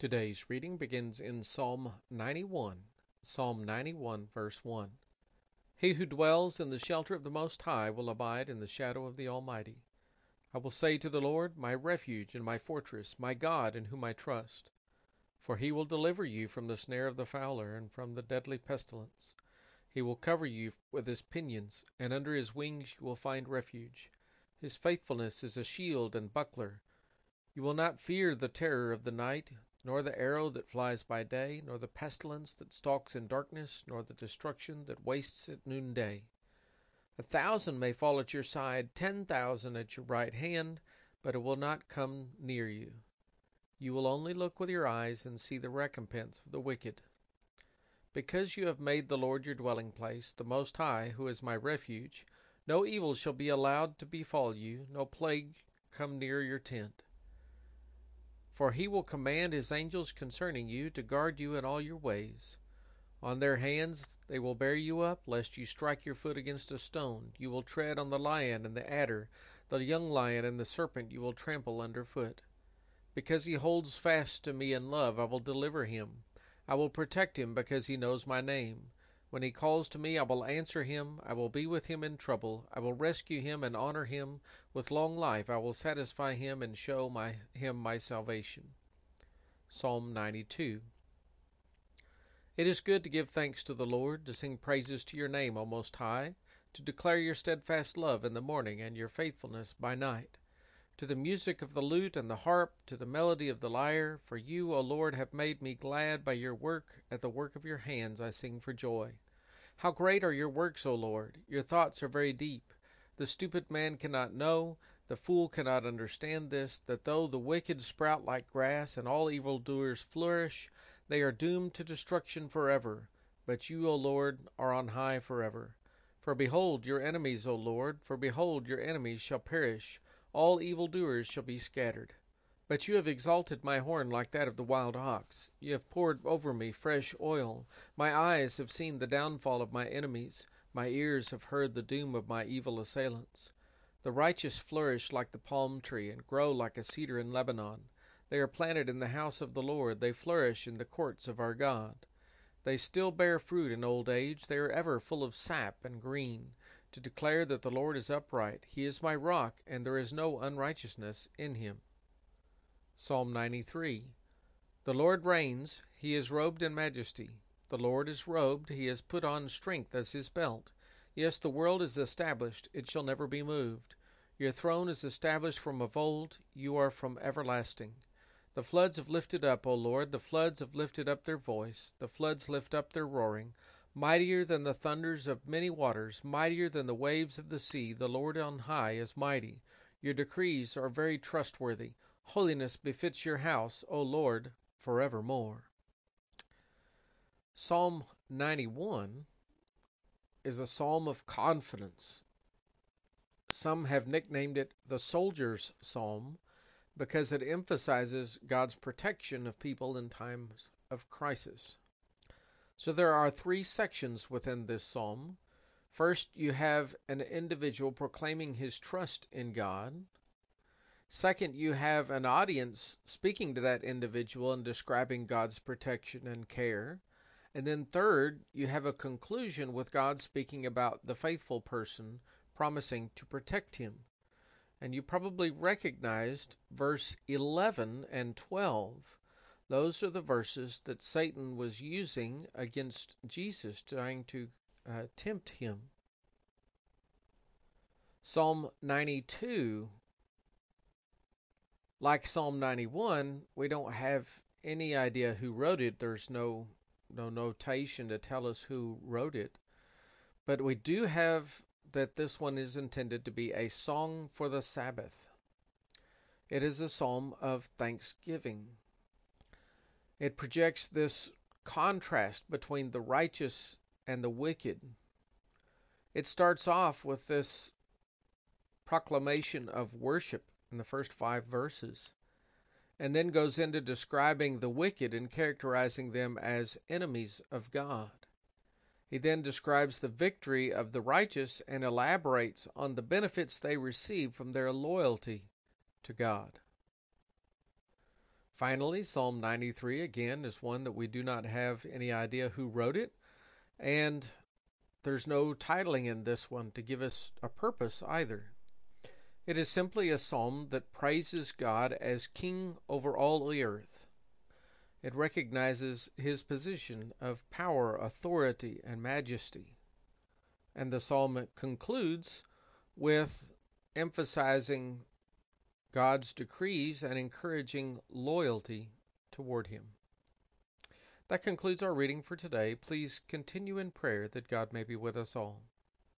Today's reading begins in Psalm 91. Psalm 91, verse 1. He who dwells in the shelter of the Most High will abide in the shadow of the Almighty. I will say to the Lord, my refuge and my fortress, my God in whom I trust. For he will deliver you from the snare of the fowler and from the deadly pestilence. He will cover you with his pinions, and under his wings you will find refuge. His faithfulness is a shield and buckler. You will not fear the terror of the night, nor the arrow that flies by day, nor the pestilence that stalks in darkness, nor the destruction that wastes at noonday. 1,000 may fall at your side, 10,000 at your right hand, but it will not come near you. You will only look with your eyes and see the recompense of the wicked. Because you have made the Lord your dwelling place, the Most High, who is my refuge, no evil shall be allowed to befall you, no plague come near your tent. For he will command his angels concerning you to guard you in all your ways. On their hands they will bear you up, lest you strike your foot against a stone. You will tread on the lion and the adder, the young lion and the serpent you will trample under foot. Because he holds fast to me in love, I will deliver him. I will protect him because he knows my name. When he calls to me, I will answer him. I will be with him in trouble. I will rescue him and honor him. With long life I will satisfy him and show him my salvation. Psalm 92. It is good to give thanks to the Lord, to sing praises to your name, O Most High, to declare your steadfast love in the morning and your faithfulness by night. To the music of the lute and the harp, to the melody of the lyre, for you, O Lord, have made me glad by your work. At the work of your hands I sing for joy. How great are your works, O Lord! Your thoughts are very deep. The stupid man cannot know, the fool cannot understand this, that though the wicked sprout like grass and all evildoers flourish, they are doomed to destruction forever. But you, O Lord, are on high forever. For behold your enemies, O Lord, for behold your enemies shall perish. All evildoers shall be scattered. But you have exalted my horn like that of the wild ox. You have poured over me fresh oil. My eyes have seen the downfall of my enemies. My ears have heard the doom of my evil assailants. The righteous flourish like the palm tree and grow like a cedar in Lebanon. They are planted in the house of the Lord. They flourish in the courts of our God. They still bear fruit in old age. They are ever full of sap and green, to declare that the Lord is upright. He is my rock, and there is no unrighteousness in him. Psalm 93. The Lord reigns. He is robed in majesty. The Lord is robed. He has put on strength as his belt. Yes, the world is established. It shall never be moved. Your throne is established from of old. You are from everlasting. The floods have lifted up, O Lord, the floods have lifted up their voice. The floods lift up their roaring. Mightier than the thunders of many waters, mightier than the waves of the sea, the Lord on high is mighty. Your decrees are very trustworthy. Holiness befits your house, O Lord, forevermore. Psalm 91 is a psalm of confidence. Some have nicknamed it the Soldier's Psalm because it emphasizes God's protection of people in times of crisis. So there are three sections within this psalm. First, you have an individual proclaiming his trust in God. Second, you have an audience speaking to that individual and describing God's protection and care. And then third, you have a conclusion with God speaking about the faithful person, promising to protect him. And you probably recognized verse 11 and 12. Those are the verses that Satan was using against Jesus, trying to tempt him. Psalm 92, like Psalm 91, we don't have any idea who wrote it. There's no notation to tell us who wrote it. But we do have that this one is intended to be a song for the Sabbath. It is a psalm of thanksgiving. It projects this contrast between the righteous and the wicked. It starts off with this proclamation of worship in the first 5 verses, and then goes into describing the wicked and characterizing them as enemies of God. He then describes the victory of the righteous and elaborates on the benefits they receive from their loyalty to God. Finally, Psalm 93 again is one that we do not have any idea who wrote it, and there's no titling in this one to give us a purpose either. It is simply a psalm that praises God as king over all the earth. It recognizes his position of power, authority, and majesty. And the psalm concludes with emphasizing God's decrees and encouraging loyalty toward him. That concludes our reading for today. Please continue in prayer that God may be with us all.